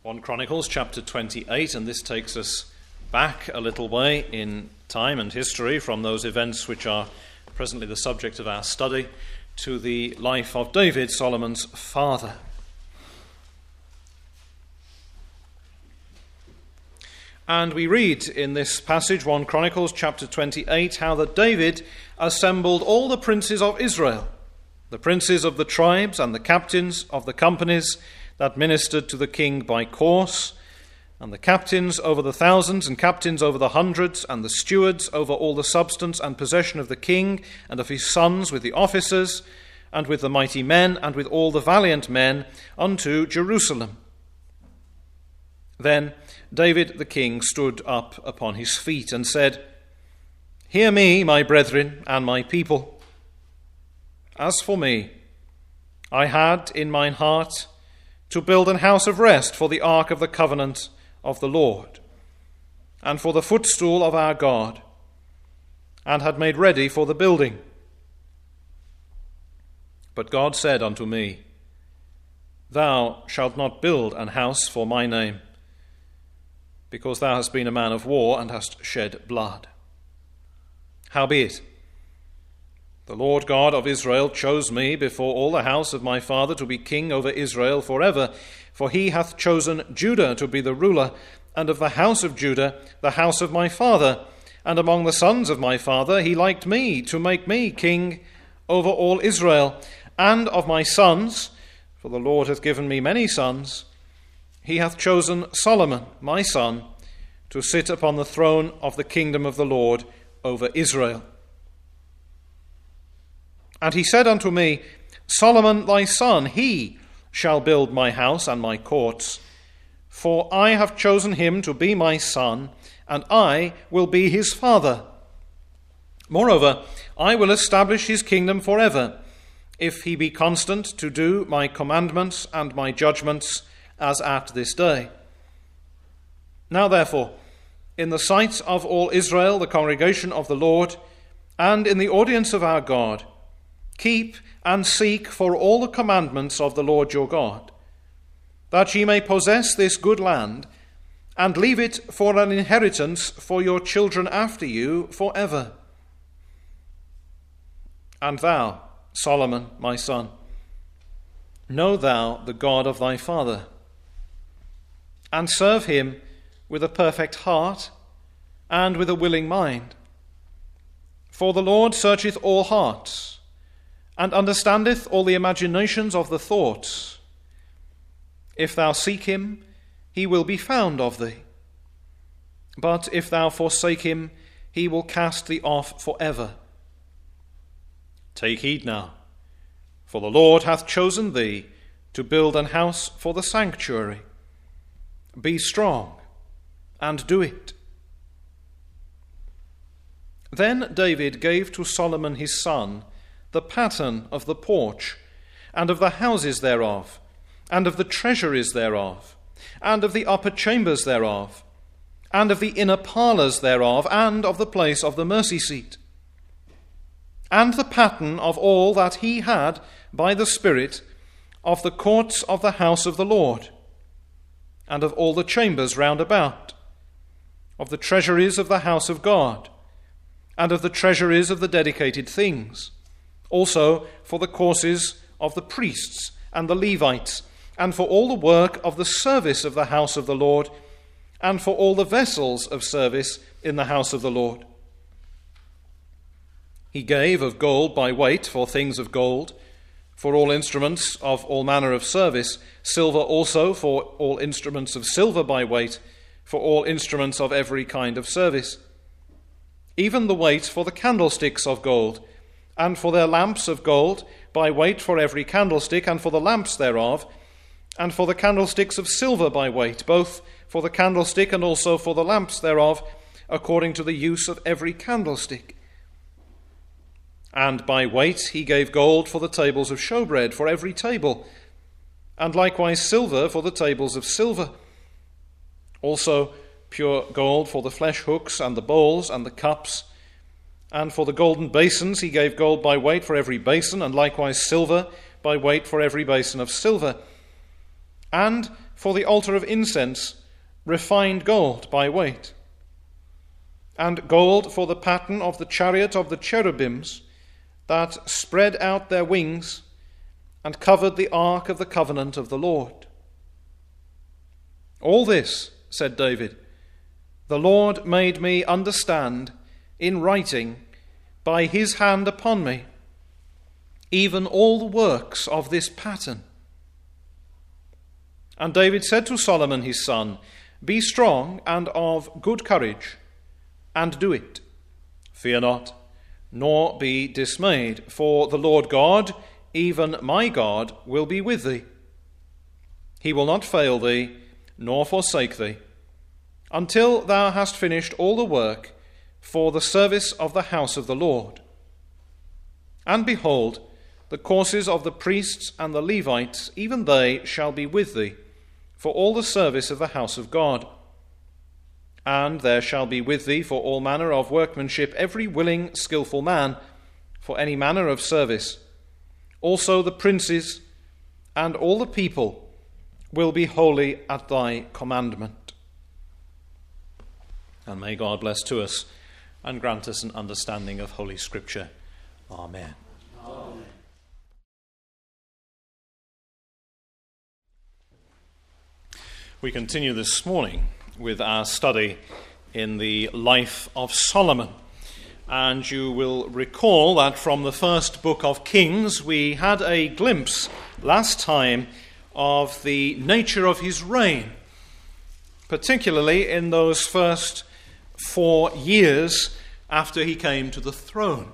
1 Chronicles chapter 28, and this takes us back a little way in time and history from those events which are presently the subject of our study to the life of David, Solomon's father. And we read in this passage, 1 Chronicles chapter 28, how that David assembled all the princes of Israel, the princes of the tribes and the captains of the companies that ministered to the king by course, and the captains over the thousands and captains over the hundreds, and the stewards over all the substance and possession of the king and of his sons, with the officers and with the mighty men and with all the valiant men, unto Jerusalem. Then David the king stood up upon his feet and said, Hear me, my brethren and my people. As for me, I had in mine heart to build an house of rest for the ark of the covenant of the Lord, and for the footstool of our God, and had made ready for the building. But God said unto me, Thou shalt not build an house for my name, because thou hast been a man of war and hast shed blood. Howbeit, the Lord God of Israel chose me before all the house of my father to be king over Israel forever, for he hath chosen Judah to be the ruler, and of the house of Judah the house of my father. And among the sons of my father he liked me to make me king over all Israel. And of my sons, for the Lord hath given me many sons, he hath chosen Solomon, my son, to sit upon the throne of the kingdom of the Lord over Israel. And he said unto me, Solomon thy son, he shall build my house and my courts, for I have chosen him to be my son, and I will be his father. Moreover, I will establish his kingdom forever, if he be constant to do my commandments and my judgments, as at this day. Now therefore, in the sight of all Israel, the congregation of the Lord, and in the audience of our God, keep and seek for all the commandments of the Lord your God, that ye may possess this good land, and leave it for an inheritance for your children after you forever. And thou, Solomon, my son, know thou the God of thy father, and serve him with a perfect heart and with a willing mind. For the Lord searcheth all hearts, and understandeth all the imaginations of the thoughts. If thou seek him, he will be found of thee. But if thou forsake him, he will cast thee off forever. Take heed now, for the Lord hath chosen thee to build an house for the sanctuary. Be strong, and do it. Then David gave to Solomon his son the pattern of the porch, and of the houses thereof, and of the treasuries thereof, and of the upper chambers thereof, and of the inner parlours thereof, and of the place of the mercy seat, and the pattern of all that he had by the Spirit of the courts of the house of the Lord, and of all the chambers round about, of the treasuries of the house of God, and of the treasuries of the dedicated things, also for the courses of the priests and the Levites, and for all the work of the service of the house of the Lord, and for all the vessels of service in the house of the Lord. He gave of gold by weight for things of gold, for all instruments of all manner of service, silver also for all instruments of silver by weight, for all instruments of every kind of service. Even the weight for the candlesticks of gold, and for their lamps of gold, by weight for every candlestick, and for the lamps thereof, and for the candlesticks of silver by weight, both for the candlestick and also for the lamps thereof, according to the use of every candlestick. And by weight he gave gold for the tables of showbread, for every table, and likewise silver for the tables of silver. Also pure gold for the flesh hooks and the bowls and the cups. And for the golden basins he gave gold by weight for every basin, and likewise silver by weight for every basin of silver. And for the altar of incense refined gold by weight, and gold for the pattern of the chariot of the cherubims that spread out their wings and covered the ark of the covenant of the Lord. All this, said David, the Lord made me understand in writing by his hand upon me, even all the works of this pattern. And David said to Solomon his son, Be strong and of good courage, and do it. Fear not, nor be dismayed, for the Lord God, even my God, will be with thee. He will not fail thee, nor forsake thee, until thou hast finished all the work for the service of the house of the Lord. And behold, the courses of the priests and the Levites, even they shall be with thee, for all the service of the house of God. And there shall be with thee for all manner of workmanship every willing, skillful man, for any manner of service. Also the princes and all the people will be holy at thy commandment. And may God bless to us and grant us an understanding of Holy Scripture. Amen. Amen. We continue this morning with our study in the life of Solomon. And you will recall that from the first book of Kings, we had a glimpse last time of the nature of his reign, particularly in those first 4 years after he came to the throne.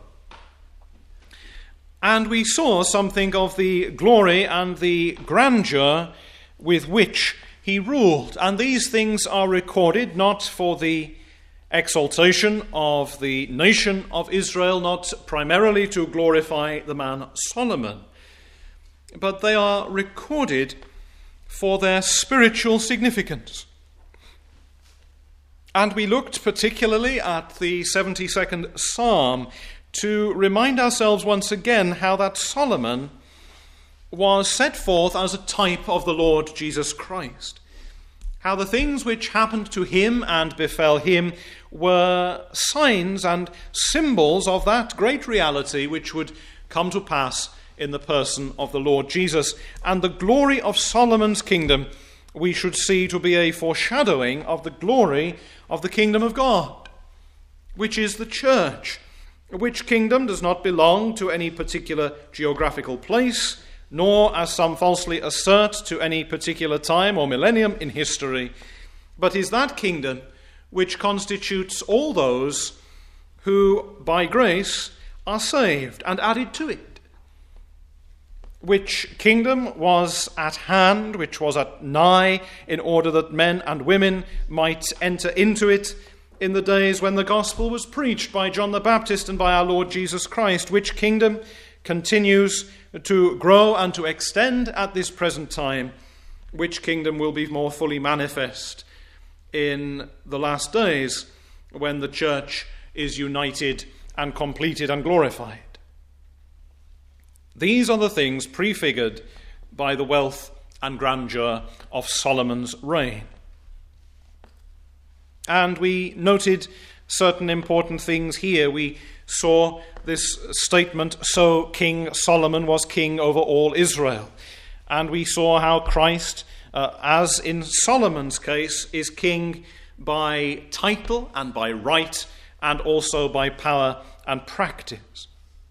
And we saw something of the glory and the grandeur with which he ruled. And these things are recorded not for the exaltation of the nation of Israel, not primarily to glorify the man Solomon, but they are recorded for their spiritual significance. And we looked particularly at the 72nd Psalm to remind ourselves once again how that Solomon was set forth as a type of the Lord Jesus Christ. How the things which happened to him and befell him were signs and symbols of that great reality which would come to pass in the person of the Lord Jesus. And the glory of Solomon's kingdom we should see to be a foreshadowing of the glory of the kingdom of God, which is the church, which kingdom does not belong to any particular geographical place, nor, as some falsely assert, to any particular time or millennium in history, but is that kingdom which constitutes all those who, by grace, are saved and added to it. Which kingdom was at hand, which was at nigh, in order that men and women might enter into it in the days when the gospel was preached by John the Baptist and by our Lord Jesus Christ, which kingdom continues to grow and to extend at this present time, which kingdom will be more fully manifest in the last days when the church is united and completed and glorified. These are the things prefigured by the wealth and grandeur of Solomon's reign. And we noted certain important things here. We saw this statement, so King Solomon was king over all Israel. And we saw how Christ, as in Solomon's case, is king by title and by right, and also by power and practice.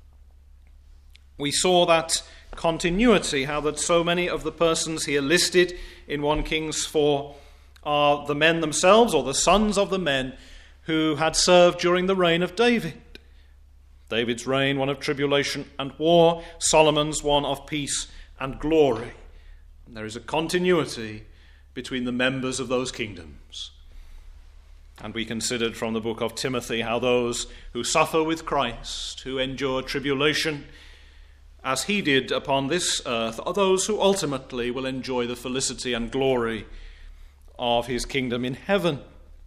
We saw that continuity, how that so many of the persons here listed in 1 Kings 4 are the men themselves, or the sons of the men who had served during the reign of David. David's reign, one of tribulation and war; Solomon's, one of peace and glory. And there is a continuity between the members of those kingdoms. And we considered from the book of Timothy how those who suffer with Christ, who endure tribulation, as he did upon this earth, are those who ultimately will enjoy the felicity and glory of his kingdom in heaven.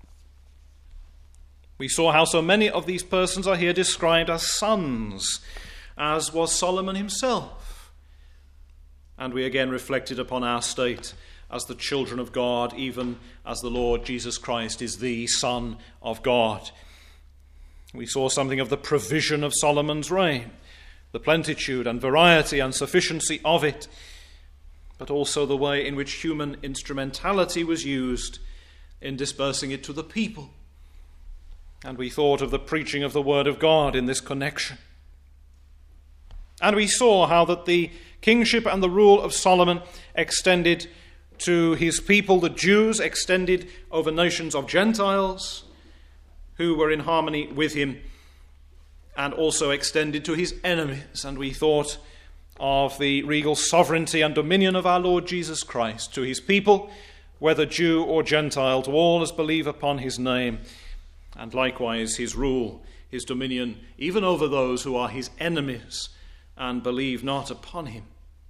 We saw how so many of these persons are here described as sons, as was Solomon himself. And we again reflected upon our state as the children of God, even as the Lord Jesus Christ is the Son of God. We saw something of the provision of Solomon's reign, the plenitude and variety and sufficiency of it, but also the way in which human instrumentality was used in dispersing it to the people. And we thought of the preaching of the Word of God in this connection. And we saw how that the kingship and the rule of Solomon extended to his people, the Jews, extended over nations of Gentiles who were in harmony with him, and also extended to his enemies. And we thought of the regal sovereignty and dominion of our Lord Jesus Christ to his people, whether Jew or Gentile, to all as believe upon his name, and likewise his rule, his dominion, even over those who are his enemies and believe not upon him.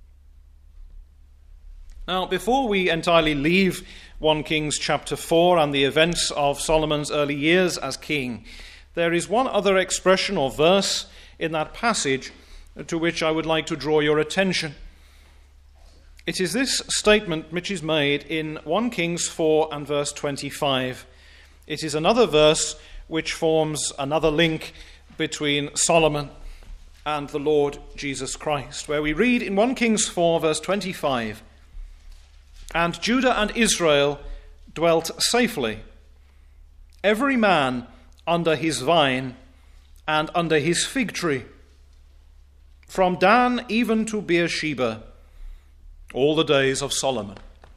Now, before we entirely leave 1 Kings chapter 4 and the events of Solomon's early years as king, there is one other expression or verse in that passage to which I would like to draw your attention. It is this statement which is made in 1 Kings 4 and verse 25. It is another verse which forms another link between Solomon and the Lord Jesus Christ, where we read in 1 Kings 4 verse 25, "And Judah and Israel dwelt safely, every man under his vine and under his fig tree, from Dan even to Beersheba, all the days of Solomon."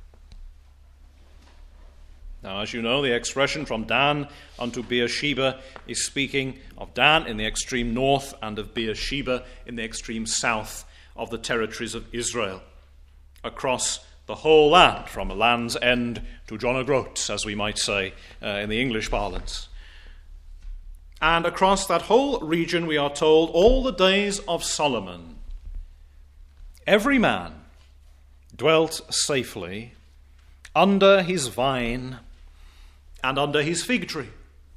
Now, as you know, the expression "from Dan unto Beersheba" is speaking of Dan in the extreme north and of Beersheba in the extreme south of the territories of Israel, across the whole land, from a Land's End to John O'Groats, as we might say in the English parlance. And across that whole region, we are told, all the days of Solomon, every man dwelt safely under his vine and under his fig tree.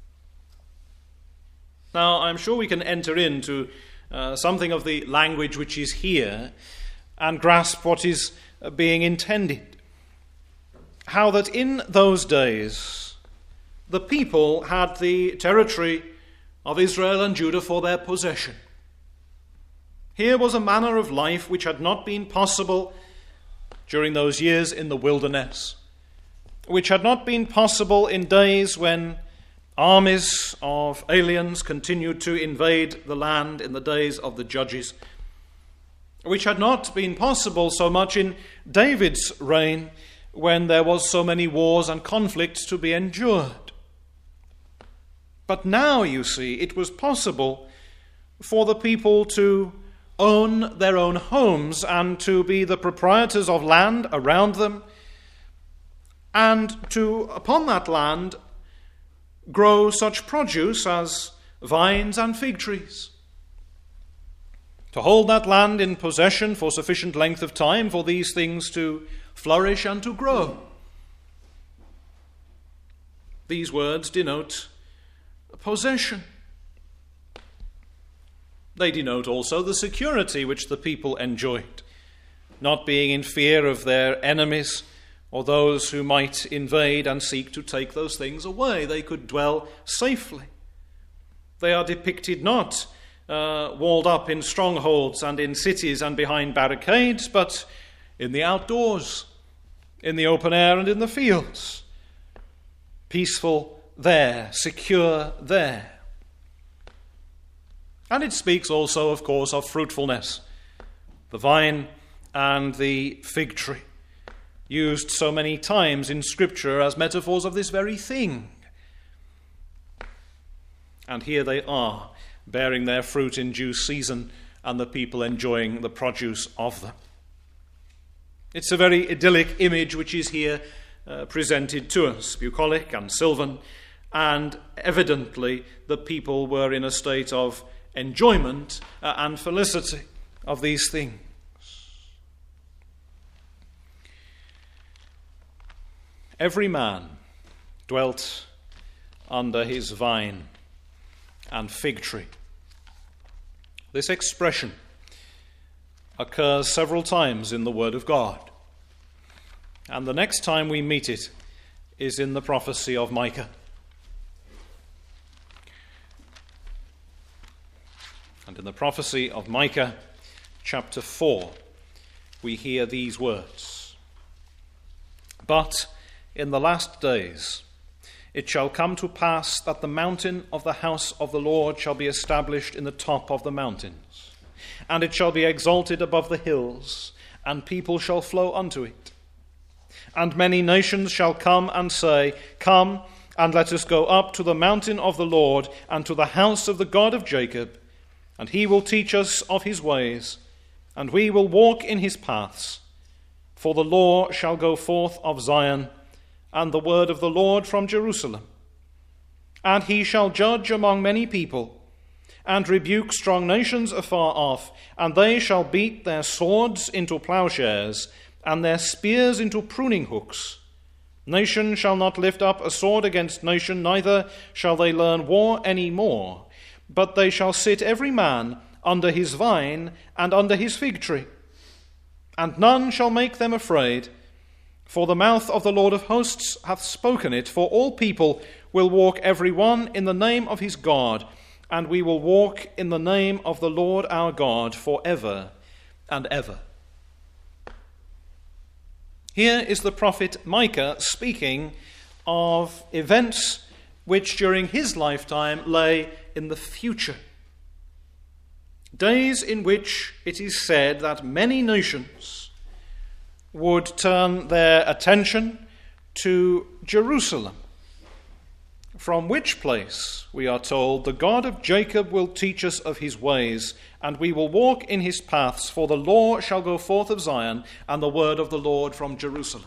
Now, I'm sure we can enter into something of the language which is here and grasp what is being intended. How that in those days the people had the territory of Israel and Judah for their possession. Here was a manner of life which had not been possible during those years in the wilderness, which had not been possible in days when armies of aliens continued to invade the land in the days of the judges, which had not been possible so much in David's reign when there was so many wars and conflicts to be endured. But now, you see, it was possible for the people to own their own homes and to be the proprietors of land around them, and to, upon that land, grow such produce as vines and fig trees. To hold that land in possession for sufficient length of time for these things to flourish and to grow. These words denote possession. They denote also the security which the people enjoyed, not being in fear of their enemies or those who might invade and seek to take those things away. They could dwell safely. They are depicted not walled up in strongholds and in cities and behind barricades, but in the outdoors, in the open air and in the fields. Peaceful there, secure there. And it speaks also, of course, of fruitfulness. The vine and the fig tree, used so many times in Scripture as metaphors of this very thing. And here they are, bearing their fruit in due season, and the people enjoying the produce of them. It's a very idyllic image which is here presented to us, bucolic and sylvan, and evidently the people were in a state of enjoyment and felicity of these things. Every man dwelt under his vine and fig tree. This expression occurs several times in the Word of God. And the next time we meet it is in the prophecy of Micah. And in the prophecy of Micah, chapter 4, we hear these words. But in the last days it shall come to pass that the mountain of the house of the Lord shall be established in the top of the mountains, and it shall be exalted above the hills, and people shall flow unto it. And many nations shall come and say, Come, and let us go up to the mountain of the Lord, and to the house of the God of Jacob, and he will teach us of his ways, and we will walk in his paths. For the law shall go forth of Zion, and the word of the Lord from Jerusalem. And he shall judge among many people, and rebuke strong nations afar off, and they shall beat their swords into plowshares, and their spears into pruning hooks. Nation shall not lift up a sword against nation, neither shall they learn war any more, but they shall sit every man under his vine and under his fig tree. And none shall make them afraid, for the mouth of the Lord of hosts hath spoken it. For all people will walk every one in the name of his God, and we will walk in the name of the Lord our God for ever and ever. Here is the prophet Micah speaking of events which during his lifetime lay in the future. Days in which it is said that many nations would turn their attention to Jerusalem, from which place, we are told, the God of Jacob will teach us of his ways, and we will walk in his paths, for the law shall go forth of Zion, and the word of the Lord from Jerusalem.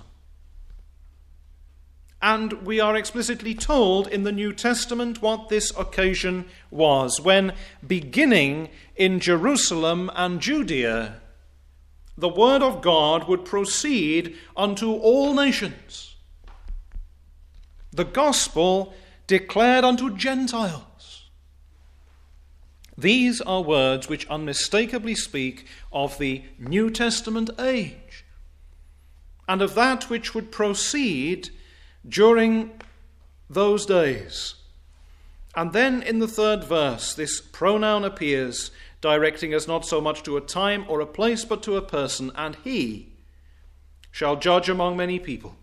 And we are explicitly told in the New Testament what this occasion was, when, beginning in Jerusalem and Judea, the word of God would proceed unto all nations. The gospel declared unto Gentiles. These are words which unmistakably speak of the New Testament age, and of that which would proceed during those days. And then in the third verse, this pronoun appears, directing us not so much to a time or a place, but to a person. And he shall judge among many people,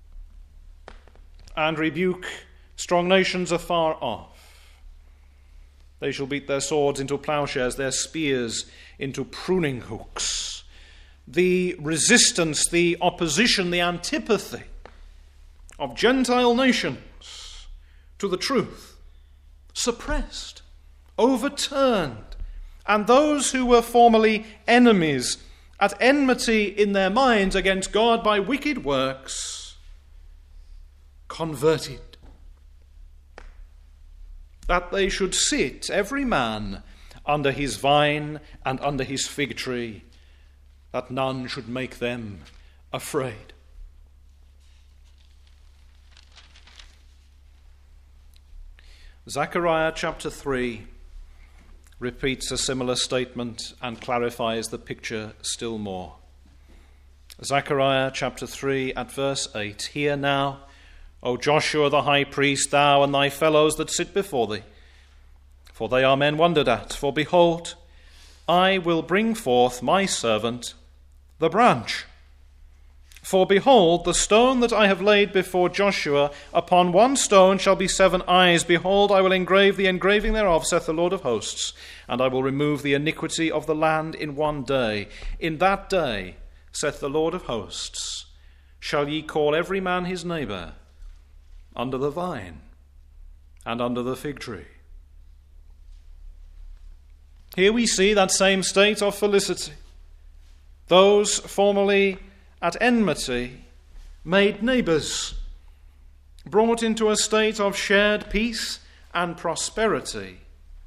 and rebuke strong nations afar off. They shall beat their swords into plowshares, their spears into pruning hooks. The resistance, the opposition, the antipathy of Gentile nations to the truth, suppressed, overturned, and those who were formerly enemies, at enmity in their minds against God by wicked works, converted. That they should sit, every man, under his vine and under his fig tree, that none should make them afraid. Zechariah chapter 3 repeats a similar statement and clarifies the picture still more. Zechariah chapter 3 at verse 8, Hear now, O Joshua the high priest, thou and thy fellows that sit before thee, for they are men wondered at. For behold, I will bring forth my servant, the branch. For behold, the stone that I have laid before Joshua, upon one stone shall be 7 eyes. Behold, I will engrave the engraving thereof, saith the Lord of hosts, and I will remove the iniquity of the land in one day. In that day, saith the Lord of hosts, shall ye call every man his neighbour under the vine and under the fig tree. Here we see that same state of felicity. Those formerly at enmity, made neighbours, brought into a state of shared peace and prosperity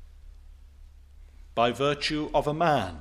by virtue of a man.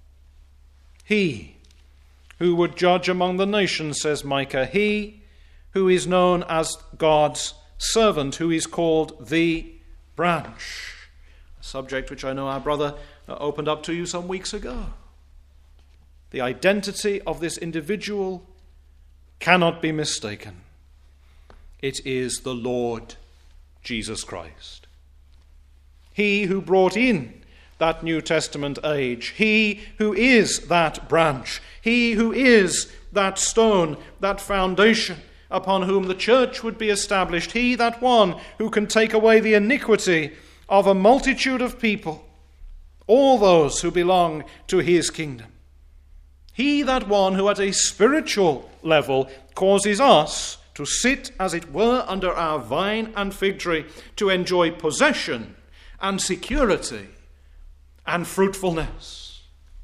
He who would judge among the nations, says Micah, he who is known as God's servant, who is called the branch, a subject which I know our brother opened up to you some weeks ago. The identity of this individual cannot be mistaken. It is the Lord Jesus Christ. He who brought in that New Testament age, he who is that branch, he who is that stone, that foundation upon whom the church would be established, he that one who can take away the iniquity of a multitude of people, all those who belong to his kingdom. He that one who at a spiritual level causes us to sit, as it were, under our vine and fig tree, to enjoy possession and security and fruitfulness.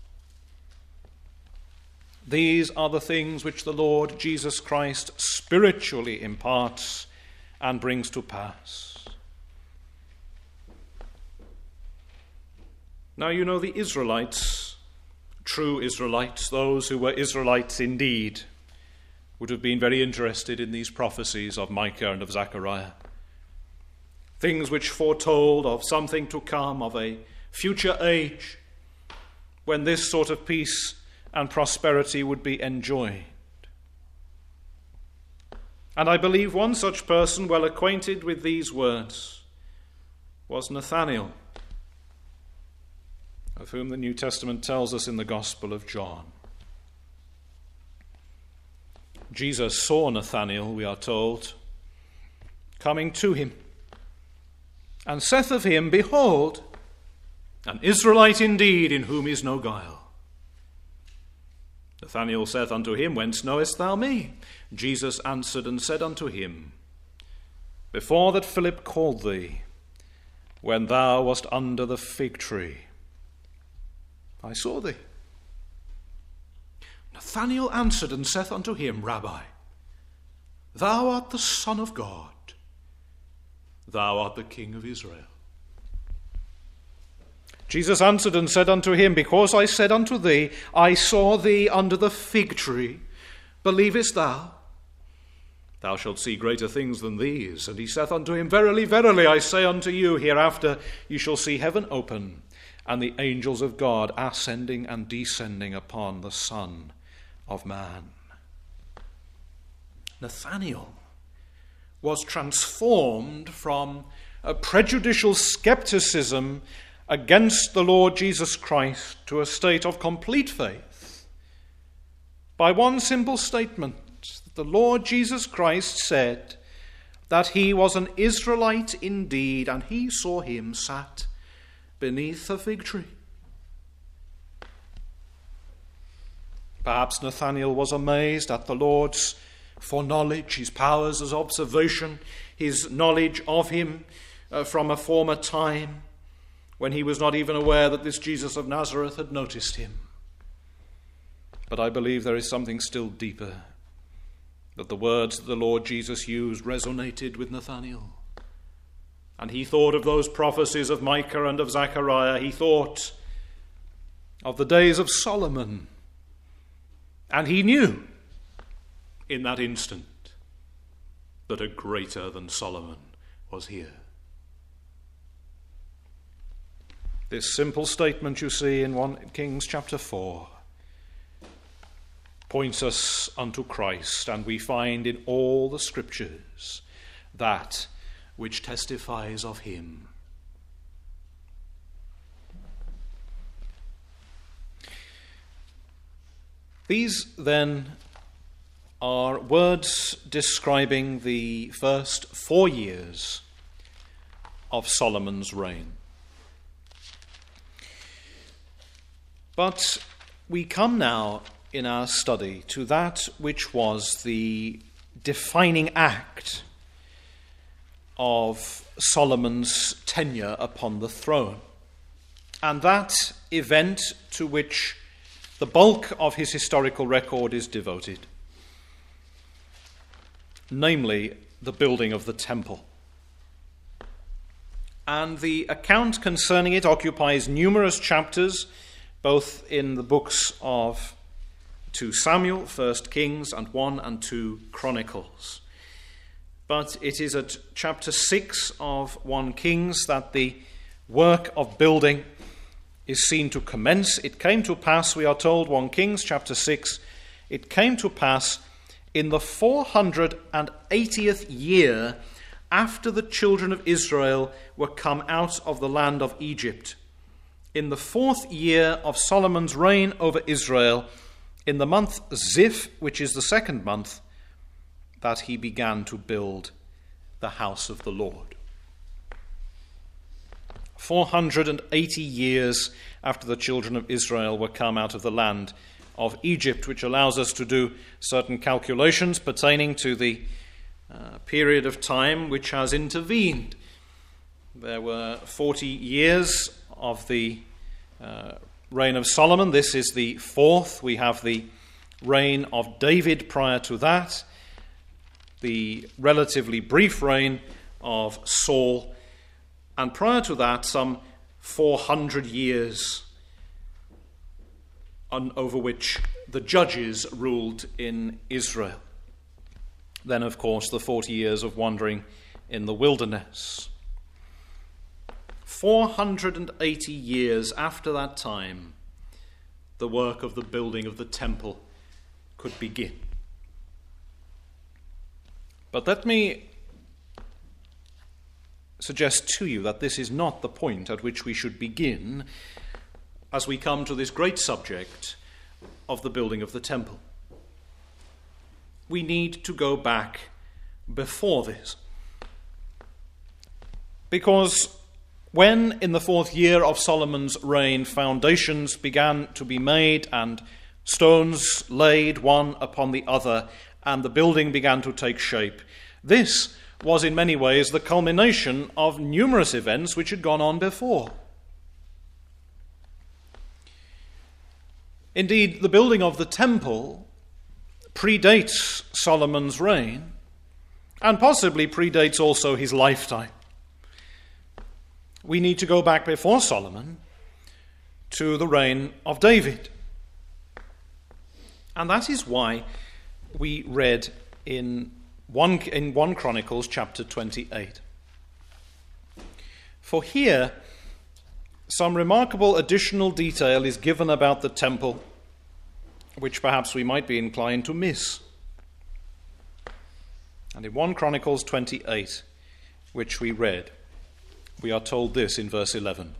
These are the things which the Lord Jesus Christ spiritually imparts and brings to pass. Now you know the Israelites, true Israelites, those who were Israelites indeed, would have been very interested in these prophecies of Micah and of Zechariah. Things which foretold of something to come, of a future age when this sort of peace and prosperity would be enjoyed. And I believe one such person well acquainted with these words was Nathanael, of whom the New Testament tells us in the Gospel of John. Jesus saw Nathanael, we are told, coming to him, and saith of him, Behold, an Israelite indeed, in whom is no guile. Nathanael saith unto him, Whence knowest thou me? Jesus answered and said unto him, Before that Philip called thee, when thou wast under the fig tree, I saw thee. Nathanael answered and saith unto him, Rabbi, thou art the Son of God, thou art the King of Israel. Jesus answered and said unto him, Because I said unto thee, I saw thee under the fig tree, believest thou? Thou shalt see greater things than these. And he saith unto him, Verily, verily, I say unto you, hereafter you shall see heaven open, and the angels of God ascending and descending upon the Son of Man. Nathanael was transformed from a prejudicial skepticism against the Lord Jesus Christ to a state of complete faith by one simple statement, that the Lord Jesus Christ said that he was an Israelite indeed, and he saw him sat beneath a fig tree. Perhaps Nathanael was amazed at the Lord's foreknowledge, his powers of observation, his knowledge of him from a former time, when he was not even aware that this Jesus of Nazareth had noticed him. But I believe there is something still deeper, that the words that the Lord Jesus used resonated with Nathanael. And he thought of those prophecies of Micah and of Zechariah. He thought of the days of Solomon. And he knew in that instant that a greater than Solomon was here. This simple statement you see in 1 Kings chapter 4 points us unto Christ, and we find in all the scriptures that which testifies of him. These then are words describing the first 4 years of Solomon's reign. But we come now in our study to that which was the defining act of Solomon's tenure upon the throne, and that event to which the bulk of his historical record is devoted, namely the building of the temple. And the account concerning it occupies numerous chapters, both in the books of 2 Samuel, 1 Kings, and 1 and 2 Chronicles. But it is at chapter 6 of 1 Kings that the work of building is seen to commence. It came to pass, we are told, 1 Kings chapter 6, it came to pass in the 480th year after the children of Israel were come out of the land of Egypt, in the 4th year of Solomon's reign over Israel, in the month Ziph, which is the 2nd month, that he began to build the house of the Lord. 480 years after the children of Israel were come out of the land of Egypt, which allows us to do certain calculations pertaining to the period of time which has intervened. There were 40 years of the reign of Solomon. This is the 4th. We have the reign of David prior to that, the relatively brief reign of Saul, and prior to that, some 400 years over which the judges ruled in Israel. Then, of course, the 40 years of wandering in the wilderness. 480 years after that time, the work of the building of the temple could begin. But let me suggest to you that this is not the point at which we should begin as we come to this great subject of the building of the temple. We need to go back before this. Because when, in the 4th year of Solomon's reign, foundations began to be made and stones laid one upon the other, and the building began to take shape, this was in many ways the culmination of numerous events which had gone on before. Indeed, the building of the temple predates Solomon's reign, and possibly predates also his lifetime. We need to go back before Solomon to the reign of David. And that is why we read in 1 Chronicles chapter 28. For here, some remarkable additional detail is given about the temple, which perhaps we might be inclined to miss. And in 1 Chronicles 28, which we read, we are told this in verse 11.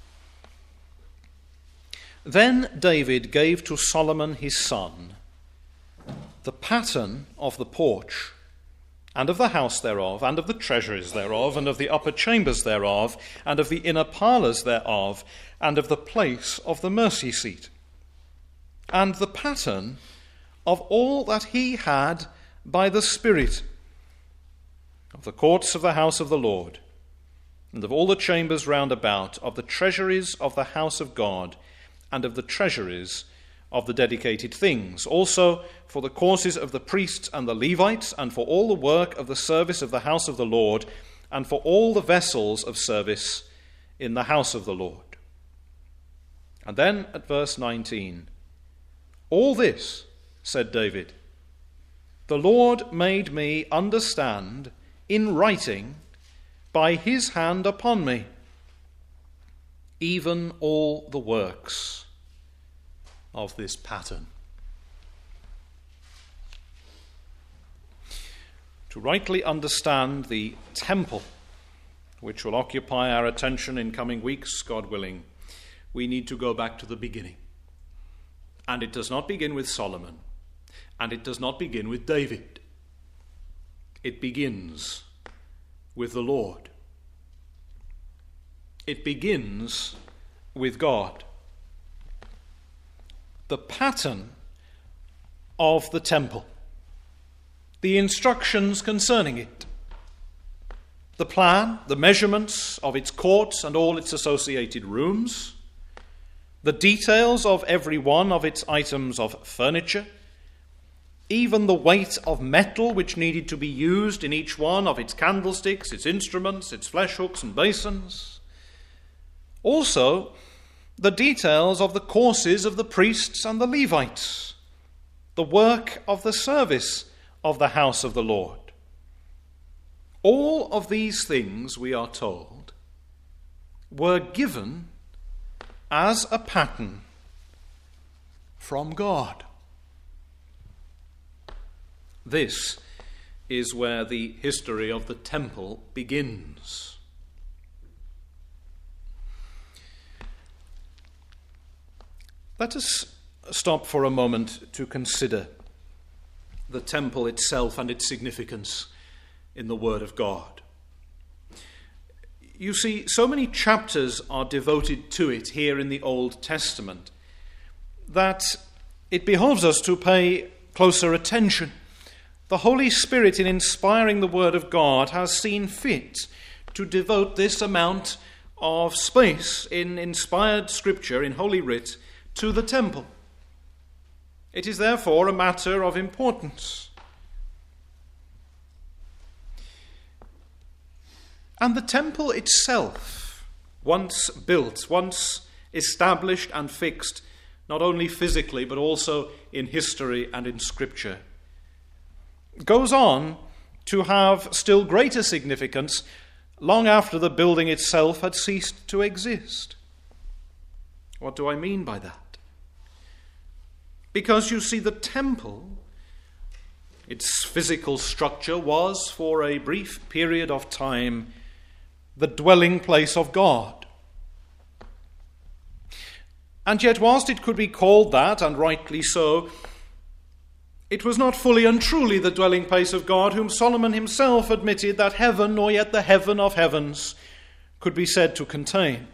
Then David gave to Solomon his son the pattern of the porch, and of the house thereof, and of the treasuries thereof, and of the upper chambers thereof, and of the inner parlours thereof, and of the place of the mercy seat, and the pattern of all that he had by the Spirit, of the courts of the house of the Lord, and of all the chambers round about, of the treasuries of the house of God, and of the treasuries of the dedicated things, also for the courses of the priests and the Levites, and for all the work of the service of the house of the Lord, and for all the vessels of service in the house of the Lord. And then at verse 19, all this, said David, the Lord made me understand in writing by his hand upon me, even all the works of this pattern. To rightly understand the temple, which will occupy our attention in coming weeks, God willing, we need to go back to the beginning. And it does not begin with Solomon, and it does not begin with David. It begins with the Lord. It begins with God. The pattern of the temple, the instructions concerning it, the plan, the measurements of its courts and all its associated rooms, the details of every one of its items of furniture, even the weight of metal which needed to be used in each one of its candlesticks, its instruments, its flesh hooks and basins. Also, the details of the courses of the priests and the Levites, the work of the service of the house of the Lord. All of these things, we are told, were given as a pattern from God. This is where the history of the temple begins. Let us stop for a moment to consider the temple itself and its significance in the Word of God. You see, so many chapters are devoted to it here in the Old Testament that it behoves us to pay closer attention. The Holy Spirit, in inspiring the Word of God, has seen fit to devote this amount of space in inspired Scripture, in Holy Writ, to the temple. It is therefore a matter of importance. And the temple itself, once built, once established and fixed, not only physically but also in history and in Scripture, goes on to have still greater significance long after the building itself had ceased to exist. What do I mean by that? Because you see, the temple, its physical structure, was for a brief period of time the dwelling place of God. And yet, whilst it could be called that, and rightly so, it was not fully and truly the dwelling place of God, whom Solomon himself admitted that heaven, nor yet the heaven of heavens, could be said to contain.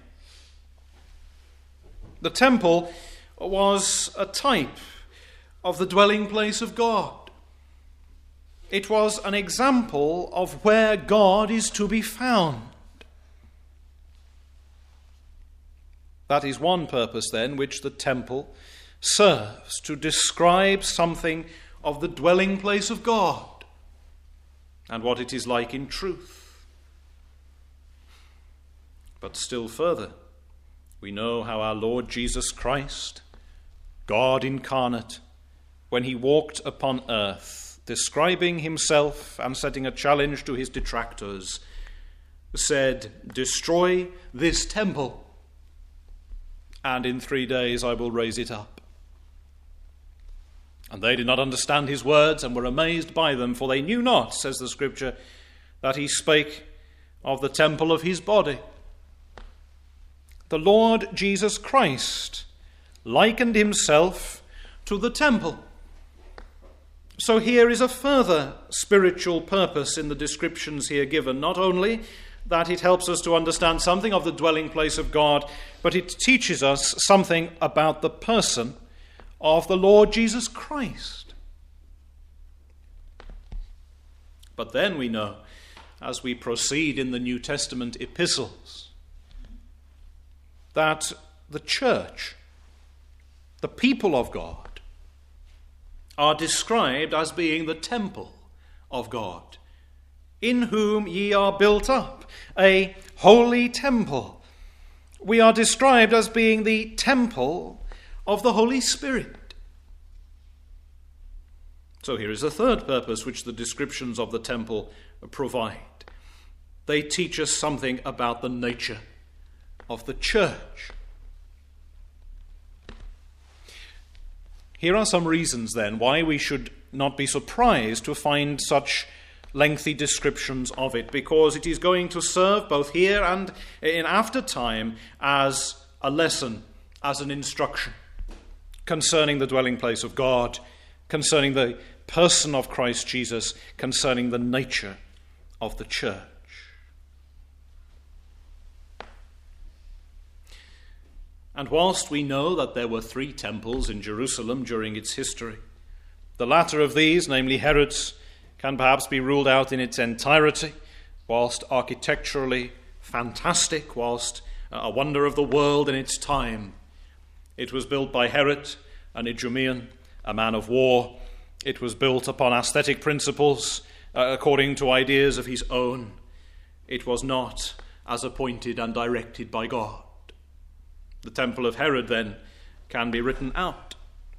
The temple was a type of the dwelling place of God. It was an example of where God is to be found. That is one purpose, then, which the temple serves, to describe something of the dwelling place of God and what it is like in truth. But still further, we know how our Lord Jesus Christ, God incarnate, when he walked upon earth, describing himself and setting a challenge to his detractors, said, "Destroy this temple, and in 3 days I will raise it up." And they did not understand his words and were amazed by them, for they knew not, says the Scripture, that he spake of the temple of his body. The Lord Jesus Christ likened himself to the temple. So here is a further spiritual purpose in the descriptions here given. Not only that it helps us to understand something of the dwelling place of God, but it teaches us something about the person of the Lord Jesus Christ. But then we know, as we proceed in the New Testament epistles, that the church, the people of God, are described as being the temple of God, in whom ye are built up, a holy temple. We are described as being the temple of the Holy Spirit. So here is a third purpose which the descriptions of the temple provide. They teach us something about the nature of the church. Here are some reasons, then, why we should not be surprised to find such lengthy descriptions of it, because it is going to serve both here and in after time as a lesson, as an instruction concerning the dwelling place of God, concerning the person of Christ Jesus, concerning the nature of the church. And whilst we know that there were 3 temples in Jerusalem during its history, the latter of these, namely Herod's, can perhaps be ruled out in its entirety, whilst architecturally fantastic, whilst a wonder of the world in its time. It was built by Herod, an Idumean, a man of war. It was built upon aesthetic principles, according to ideas of his own. It was not as appointed and directed by God. The temple of Herod, then, can be written out.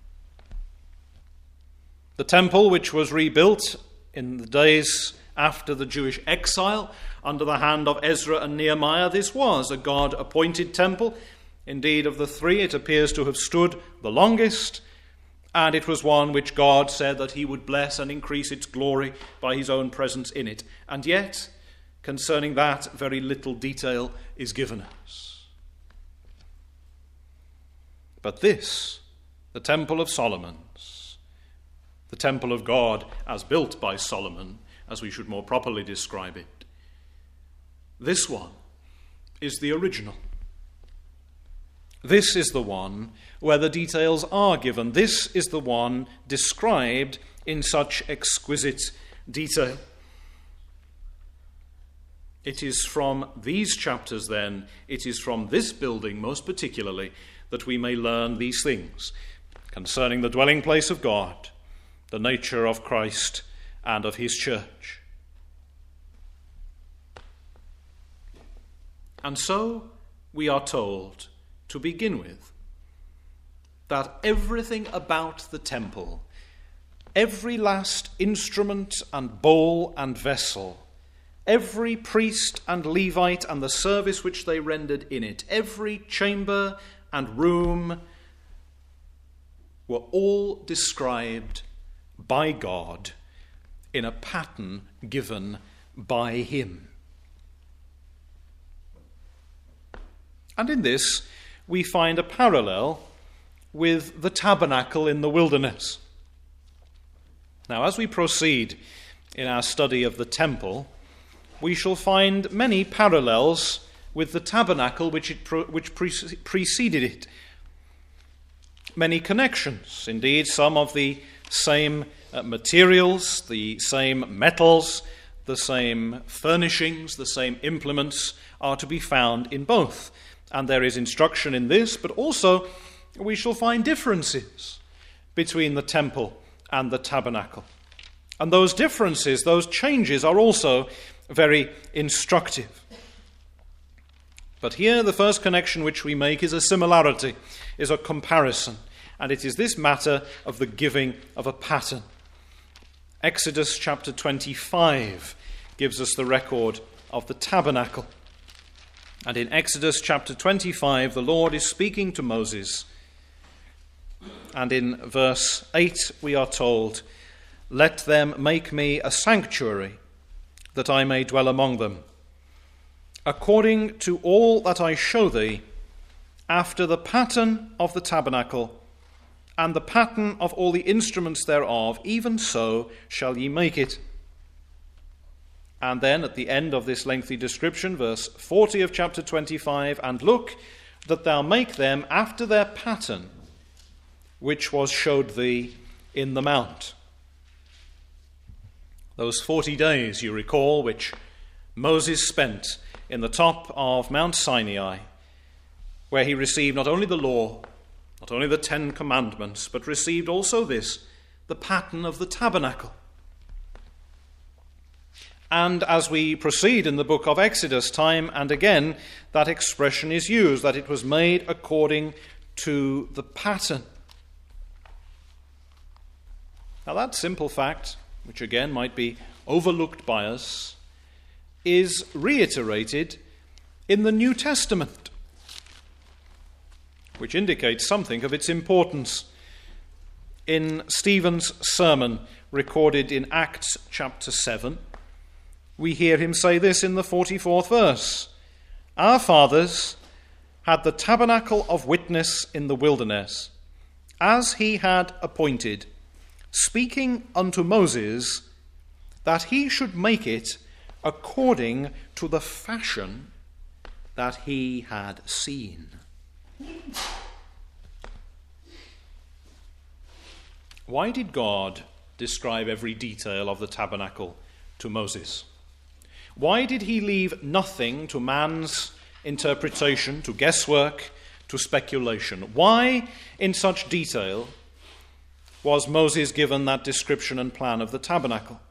The temple, which was rebuilt in the days after the Jewish exile under the hand of Ezra and Nehemiah, this was a God-appointed temple. Indeed, of the 3, it appears to have stood the longest, and it was one which God said that he would bless and increase its glory by his own presence in it. And yet, concerning that, very little detail is given us. But this, the Temple of Solomon's, the Temple of God as built by Solomon, as we should more properly describe it, this one is the original. This is the one where the details are given. This is the one described in such exquisite detail. It is from these chapters, then, it is from this building most particularly, that we may learn these things concerning the dwelling place of God, the nature of Christ and of his church. And so we are told, to begin with, that everything about the temple, every last instrument and bowl and vessel, every priest and Levite and the service which they rendered in it, every chamber and room were all described by God in a pattern given by him. And in this, we find a parallel with the tabernacle in the wilderness. Now, as we proceed in our study of the temple, we shall find many parallels with the tabernacle which preceded it. Many connections, indeed, some of the same materials, the same metals, the same furnishings, the same implements are to be found in both. And there is instruction in this, but also we shall find differences between the temple and the tabernacle. And those differences, those changes, are also very instructive. But here the first connection which we make is a similarity, is a comparison, and it is this matter of the giving of a pattern. Exodus chapter 25 gives us the record of the tabernacle. And in Exodus chapter 25, the Lord is speaking to Moses. And in verse 8 we are told, "Let them make me a sanctuary, that I may dwell among them, according to all that I show thee, after the pattern of the tabernacle, and the pattern of all the instruments thereof, even so shall ye make it." And then at the end of this lengthy description, verse 40 of chapter 25, "And look, that thou make them after their pattern, which was showed thee in the mount." Those 40 days, you recall, which Moses spent in the top of Mount Sinai, where he received not only the law, not only the 10 Commandments, but received also this, the pattern of the tabernacle. And as we proceed in the book of Exodus, time and again, that expression is used, that it was made according to the pattern. Now that simple fact, which again might be overlooked by us, is reiterated in the New Testament, which indicates something of its importance. In Stephen's sermon, recorded in Acts chapter 7, we hear him say this in the 44th verse, "Our fathers had the tabernacle of witness in the wilderness, as he had appointed, speaking unto Moses, that he should make it according to the fashion that he had seen." Why did God describe every detail of the tabernacle to Moses? Why did he leave nothing to man's interpretation, to guesswork, to speculation? Why, in such detail, was Moses given that description and plan of the tabernacle?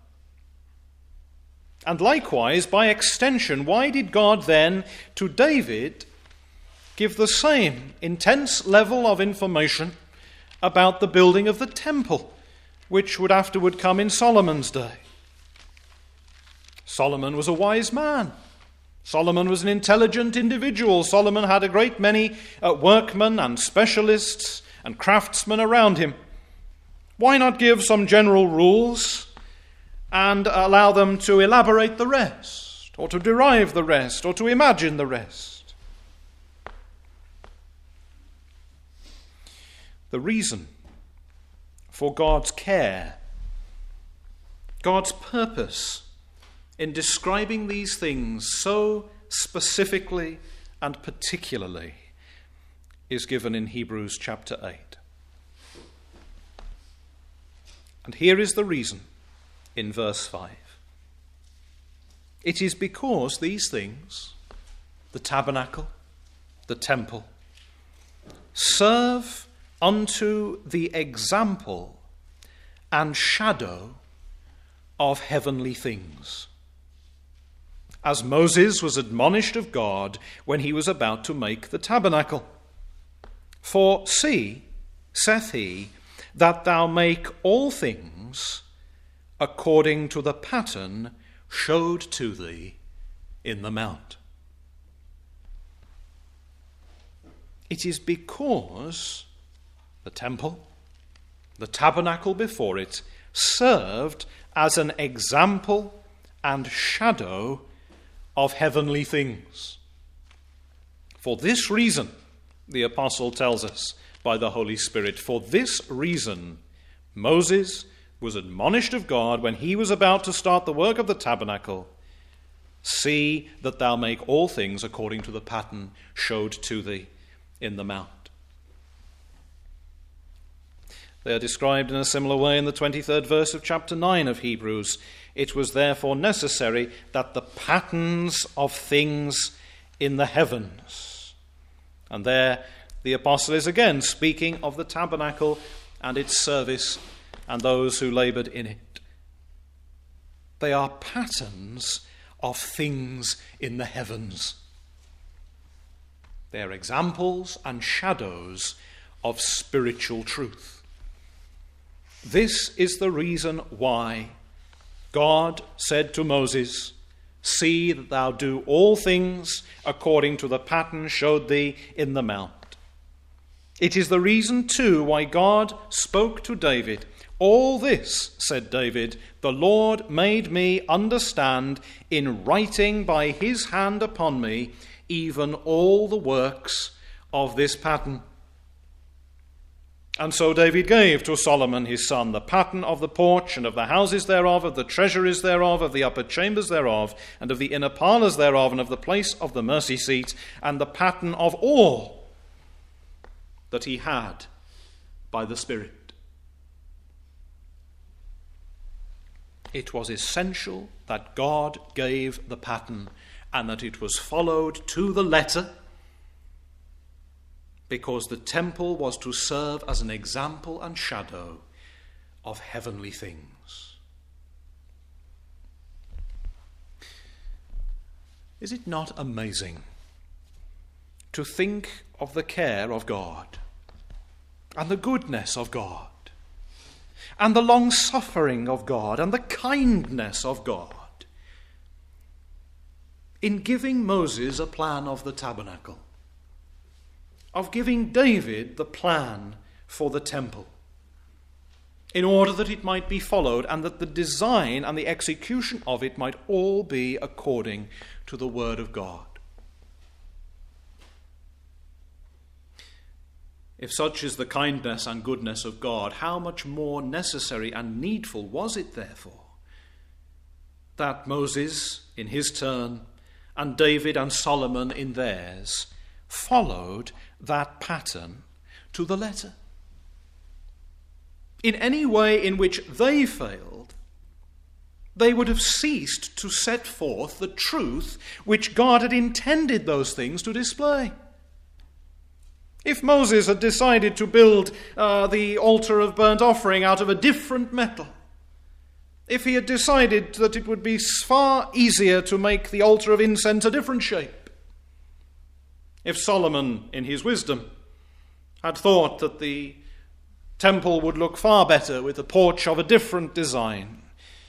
And likewise, by extension, why did God then, to David, give the same intense level of information about the building of the temple, which would afterward come in Solomon's day? Solomon was a wise man. Solomon was an intelligent individual. Solomon had a great many workmen and specialists and craftsmen around him. Why not give some general rules and allow them to elaborate the rest, or to derive the rest, or to imagine the rest? The reason for God's care, God's purpose in describing these things so specifically and particularly is given in Hebrews chapter 8. And here is the reason in verse 5. It is because these things, the tabernacle, the temple, serve unto the example and shadow of heavenly things, as Moses was admonished of God when he was about to make the tabernacle. For see, saith he, that thou make all things according to the pattern showed to thee in the mount. It is because the temple, the tabernacle before it, served as an example and shadow of heavenly things. For this reason, the apostle tells us by the Holy Spirit, for this reason Moses was admonished of God when he was about to start the work of the tabernacle. See that thou make all things according to the pattern showed to thee in the mount. They are described in a similar way in the 23rd verse of chapter 9 of Hebrews. It was therefore necessary that the patterns of things in the heavens. And there the apostle is again speaking of the tabernacle and its service and those who laboured in it. They are patterns of things in the heavens. They are examples and shadows of spiritual truth. This is the reason why God said to Moses, see that thou do all things according to the pattern showed thee in the mount. It is the reason, too, why God spoke to David. All this, said David, the Lord made me understand in writing by his hand upon me, even all the works of this pattern. And so David gave to Solomon his son the pattern of the porch and of the houses thereof, of the treasuries thereof, of the upper chambers thereof, and of the inner parlours thereof, and of the place of the mercy seat, and the pattern of all that he had by the Spirit. It was essential that God gave the pattern and that it was followed to the letter, because the temple was to serve as an example and shadow of heavenly things. Is it not amazing to think of the care of God and the goodness of God and the long-suffering of God and the kindness of God in giving Moses a plan of the tabernacle, of giving David the plan for the temple, in order that it might be followed and that the design and the execution of it might all be according to the word of God. If such is the kindness and goodness of God, how much more necessary and needful was it, therefore, that Moses, in his turn, and David and Solomon in theirs, followed that pattern to the letter. In any way in which they failed, they would have ceased to set forth the truth which God had intended those things to display. If Moses had decided to build the altar of burnt offering out of a different metal, if he had decided that it would be far easier to make the altar of incense a different shape, if Solomon, in his wisdom, had thought that the temple would look far better with a porch of a different design,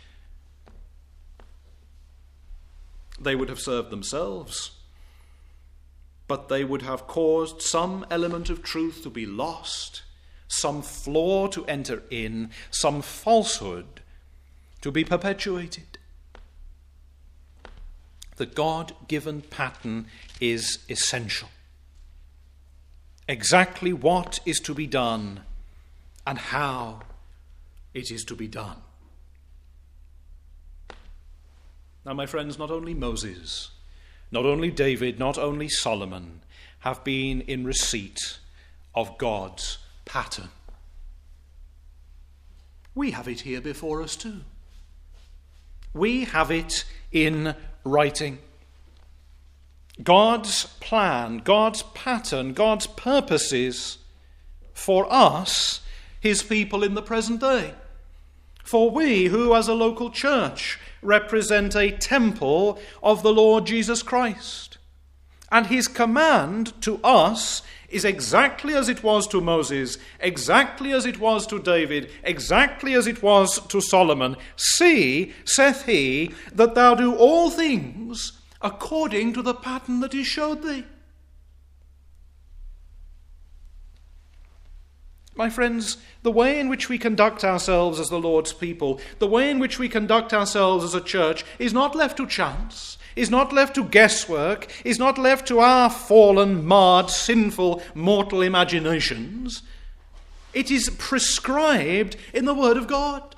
they would have served themselves. But they would have caused some element of truth to be lost, some flaw to enter in, some falsehood to be perpetuated. The God-given pattern is essential. Exactly what is to be done and how it is to be done. Now, my friends, not only Moses, not only David, not only Solomon have been in receipt of God's pattern. We have it here before us too. We have it in writing. God's plan, God's pattern, God's purposes for us, his people in the present day. For we, who as a local church represent a temple of the Lord Jesus Christ. And his command to us is exactly as it was to Moses, exactly as it was to David, exactly as it was to Solomon. See, saith he, that thou do all things according to the pattern that he showed thee. My friends, the way in which we conduct ourselves as the Lord's people, the way in which we conduct ourselves as a church is not left to chance, is not left to guesswork, is not left to our fallen, marred, sinful, mortal imaginations. It is prescribed in the Word of God.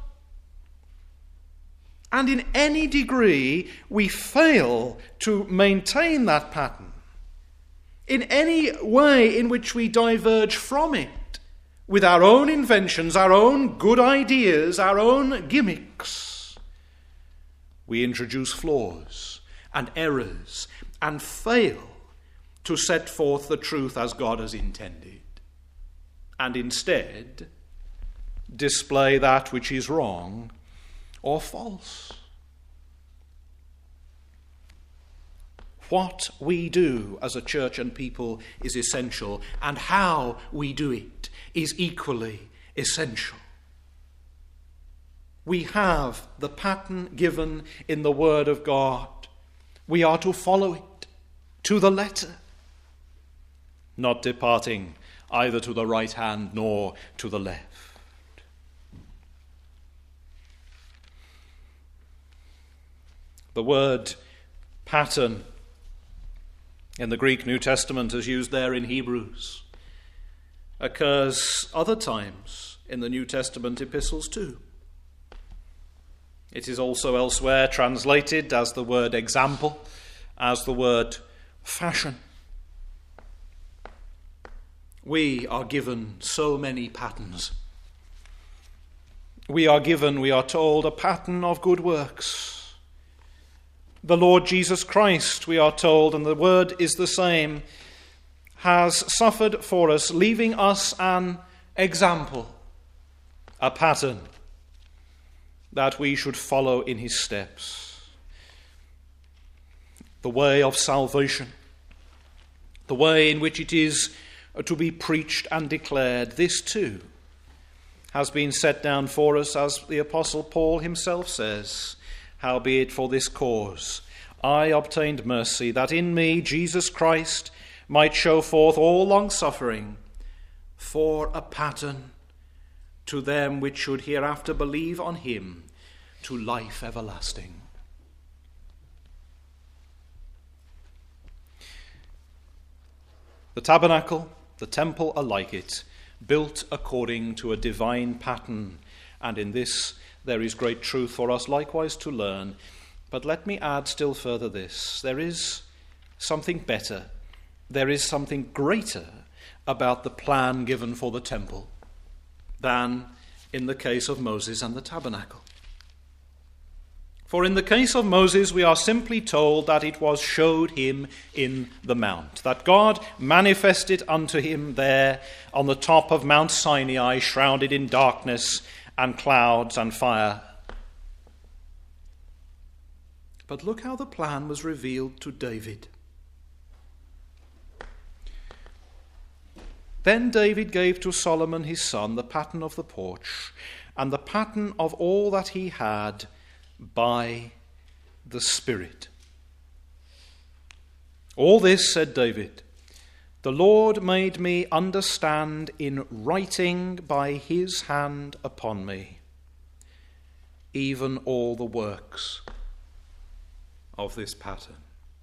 And in any degree we fail to maintain that pattern, in any way in which we diverge from it, with our own inventions, our own good ideas, our own gimmicks, we introduce flaws and errors and fail to set forth the truth as God has intended, and instead display that which is wrong or false. What we do as a church and people is essential, and how we do it is equally essential. We have the pattern given in the Word of God. We are to follow it to the letter, not departing either to the right hand nor to the left. The word pattern in the Greek New Testament, as used there in Hebrews, occurs other times in the New Testament epistles too. It is also elsewhere translated as the word example, as the word fashion. We are given so many patterns. We are given, we are told, a pattern of good works. The Lord Jesus Christ, we are told, and the word is the same, has suffered for us, leaving us an example, a pattern that we should follow in his steps. The way of salvation, the way in which it is to be preached and declared, this too has been set down for us, as the Apostle Paul himself says, howbeit for this cause I obtained mercy, that in me Jesus Christ might show forth all long-suffering, for a pattern to them which should hereafter believe on him to life everlasting. The tabernacle, the temple are like it, built according to a divine pattern, and in this there is great truth for us likewise to learn. But let me add still further this: there is something better, there is something greater about the plan given for the temple than in the case of Moses and the tabernacle. For in the case of Moses, we are simply told that it was showed him in the mount, that God manifested unto him there on the top of Mount Sinai, shrouded in darkness and clouds and fire. But look how the plan was revealed to David. Then David gave to Solomon his son the pattern of the porch, and the pattern of all that he had by the Spirit. All this, said David, the Lord made me understand in writing by his hand upon me, even all the works of this pattern.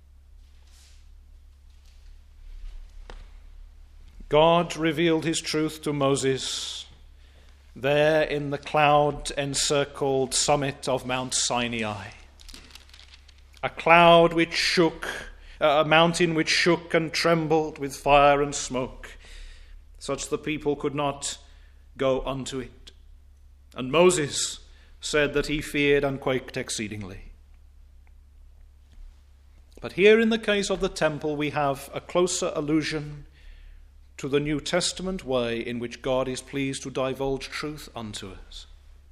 God revealed his truth to Moses there in the cloud-encircled summit of Mount Sinai. A cloud which shook, a mountain which shook and trembled with fire and smoke, such the people could not go unto it. And Moses said that he feared and quaked exceedingly. But here in the case of the temple, we have a closer allusion to the New Testament way in which God is pleased to divulge truth unto us.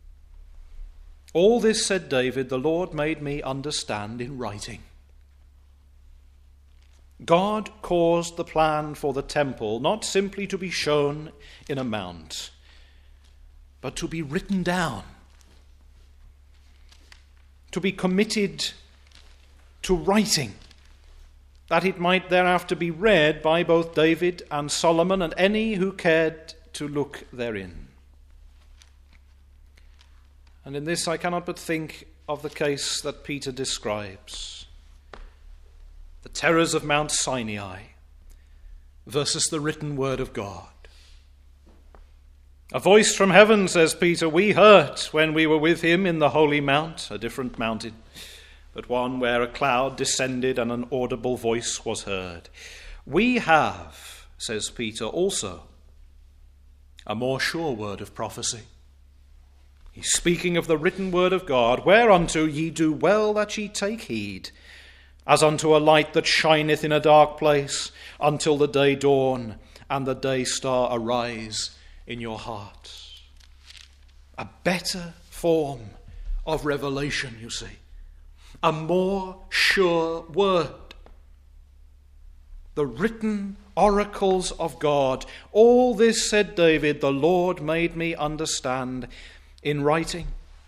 All this, said David, the Lord made me understand in writing. God caused the plan for the temple not simply to be shown in a mount, but to be written down, to be committed to writing, that it might thereafter be read by both David and Solomon and any who cared to look therein. And in this I cannot but think of the case that Peter describes, the terrors of Mount Sinai versus the written word of God. A voice from heaven, says Peter, we heard when we were with him in the holy mount, a different mountain, but one where a cloud descended and an audible voice was heard. We have, says Peter, also a more sure word of prophecy. He's speaking of the written word of God, whereunto ye do well that ye take heed, as unto a light that shineth in a dark place, until the day dawn and the day star arise in your hearts. A better form of revelation, you see. A more sure word. The written oracles of God. All this, said David, the Lord made me understand in writing.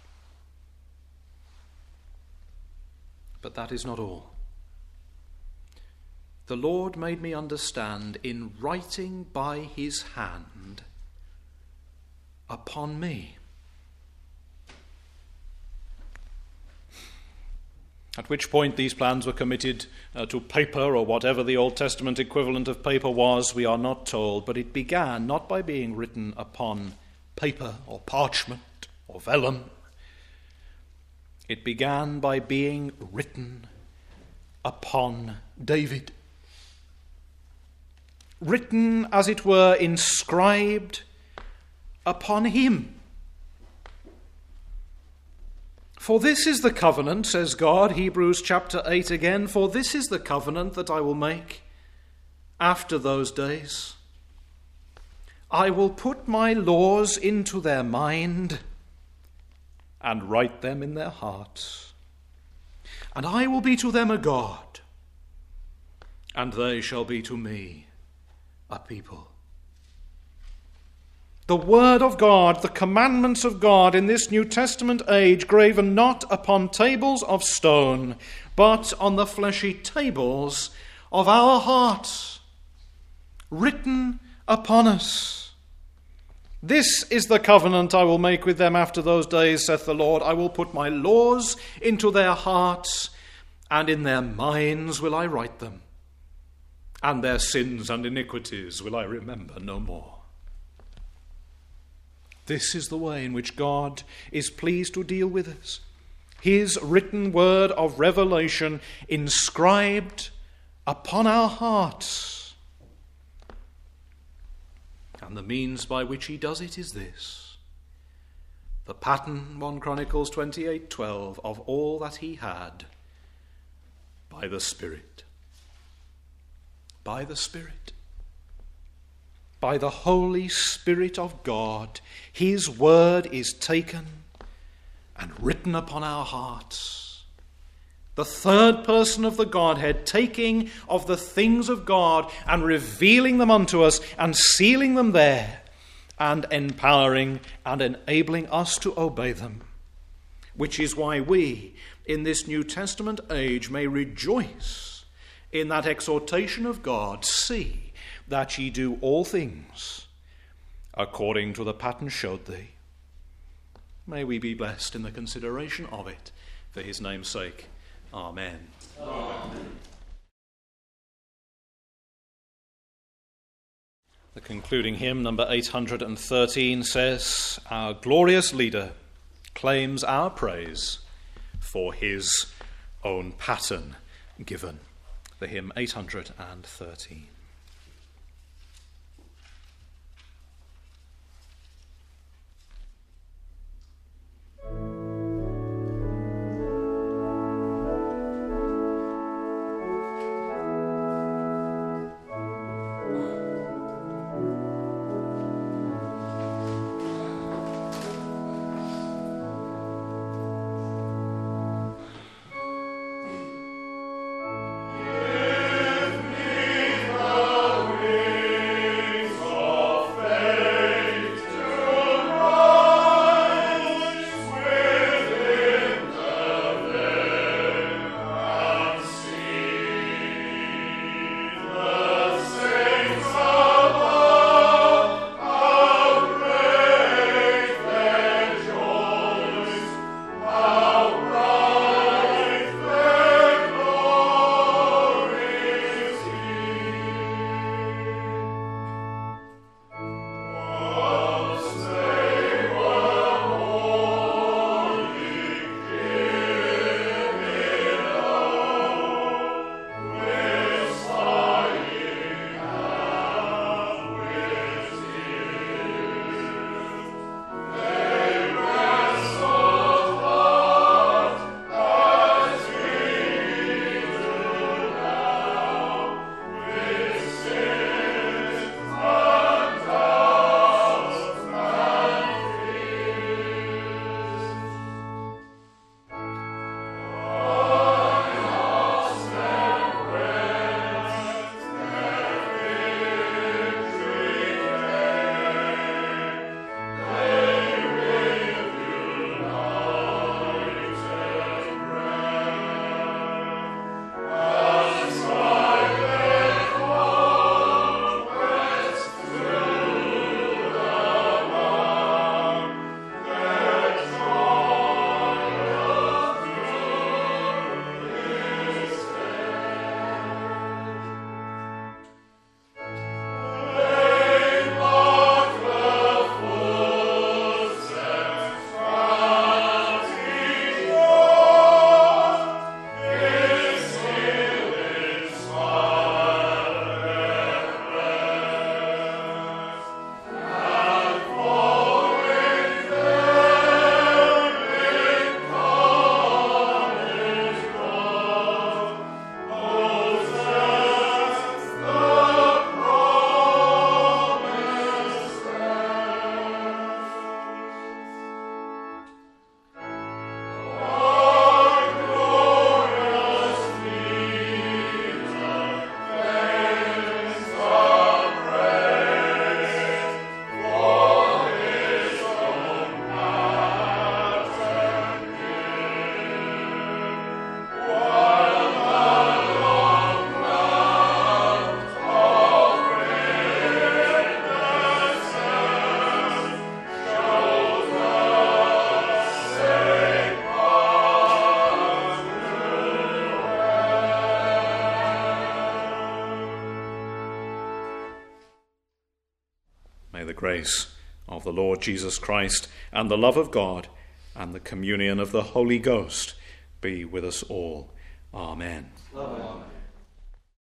But that is not all. The Lord made me understand in writing by his hand upon me. At which point these plans were committed to paper, or whatever the Old Testament equivalent of paper was, we are not told. But it began not by being written upon paper or parchment or vellum. It began by being written upon David. Written, as it were, inscribed upon him. For this is the covenant, says God, Hebrews chapter 8 again, for this is the covenant that I will make after those days. I will put my laws into their mind and write them in their hearts. And I will be to them a God, and they shall be to me a people. The word of God, the commandments of God in this New Testament age, graven not upon tables of stone, but on the fleshy tables of our hearts, written upon us. This is the covenant I will make with them after those days, saith the Lord. I will put my laws into their hearts, and in their minds will I write them, and their sins and iniquities will I remember no more. This is the way in which God is pleased to deal with us. His written word of revelation inscribed upon our hearts. And the means by which he does it is this: the pattern, 1 Chronicles 28:12, of all that he had by the Spirit. By the Spirit. By the Holy Spirit of God, his word is taken and written upon our hearts. The third person of the Godhead taking of the things of God and revealing them unto us and sealing them there and empowering and enabling us to obey them. Which is why we, in this New Testament age, may rejoice in that exhortation of God. See, that ye do all things according to the pattern showed thee. May we be blessed in the consideration of it, for his name's sake. Amen. Amen. The concluding hymn, number 813, says, "Our glorious leader claims our praise for his own pattern given." The hymn 813. May the grace of the Lord Jesus Christ and the love of God and the communion of the Holy Ghost be with us all. Amen. Amen.